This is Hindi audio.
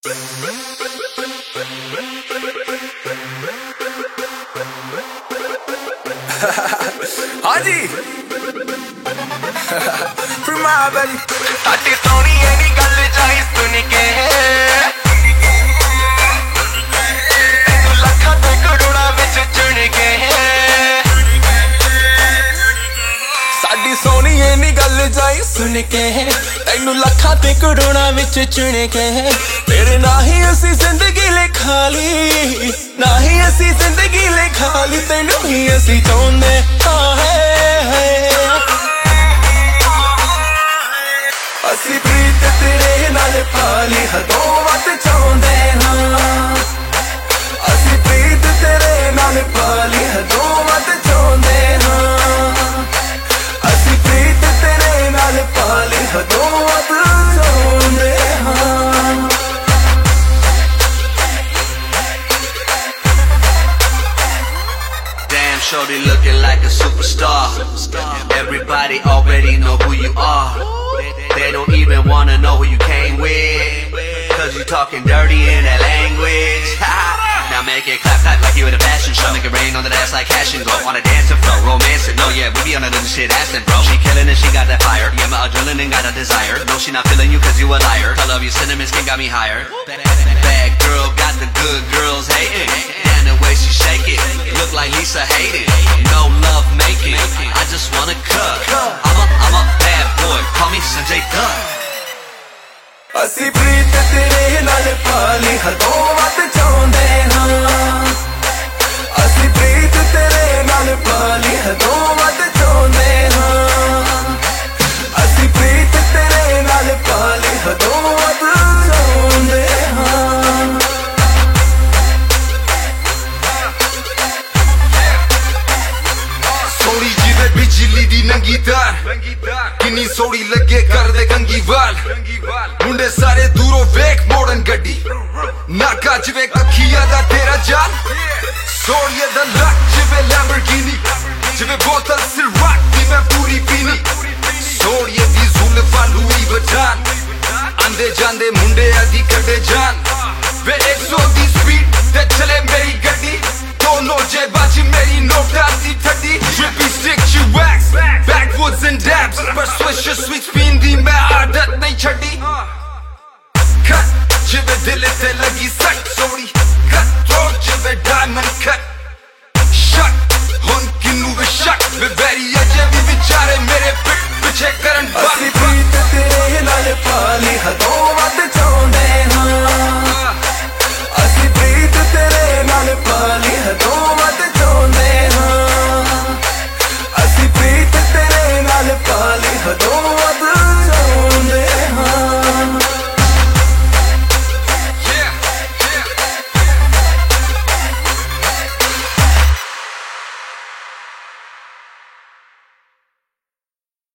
हाँ जी फिर मैं बैली साडी सोनी एनी गल चाही सुन के तू लखां ते करोड़ां विच चुन के साडी सोनी एनी गल चाही सुन के तैनू लखां ते करोड़ां विच चुन के तेरे ना ही असी जिंदगी लिखा ली ना ही असी जिंदगी लिखा ली तैनू ही असी चाहुंदे असी प्रीत तेरे नाल पाली हदों वध चाहुंदे हां असी प्रीत तेरे नाल पाली हदों वध चाहुंदे हां असी प्रीत तेरे नाल पाली हदों वध चाहुंदे हां Shorty looking like a superstar. Everybody already know who you are. They don't even wanna know who you came with, cause you talking dirty in that language. Now make it clap clap like you in a fashion show. Make it rain on that ass like cash and go. On a dancing floor, romancing. No, yeah, we be on another shit asking, bro. She killing and she got that fire. Yeah, my adrenaline got a desire. No, she not feeling you cause you a liar. I love you, cinnamon skin got me higher. Bad girl got the good girls hating. And the way she shake it, look like Lisa hated. No love making, I just wanna cut. I'm a bad boy, call me Sanjay Dutt. असी प्रीत तेरे नाल पाली हदों वध चाहुंदे हां असी प्रीत तेरे नाल पाली हदों वध चाहुंदे हां असी प्रीत तेरे नाल पाली हदों वध चाहुंदे हां सोड़ी जिदे बिजली दी नंगी तार किन्नी सोड़ी लगे कर दे कंगी वाल मुंडे सारे दूरों वेख मोड़न गड्डी नाका जिवे कखिया दा तेरा जान सोड़िए दा लक जिवे लैम्बोर्गिनी जिवे बोतल सिरवाक दी मैं पूरी पीनी सोड़िए दी जुल्फां लुई वजान आंदे जांदे मुंडे आदि कड़े जान वे 100 दी स्पीड ते चले मेरी गड्डी दोनों जेबां च मेरी नोटा दी ठड्डी drippy stick you wax backwoods and dabs पर swisher sweet spin दी मैं आदत नहीं छड्डी cut जिवे दिल ते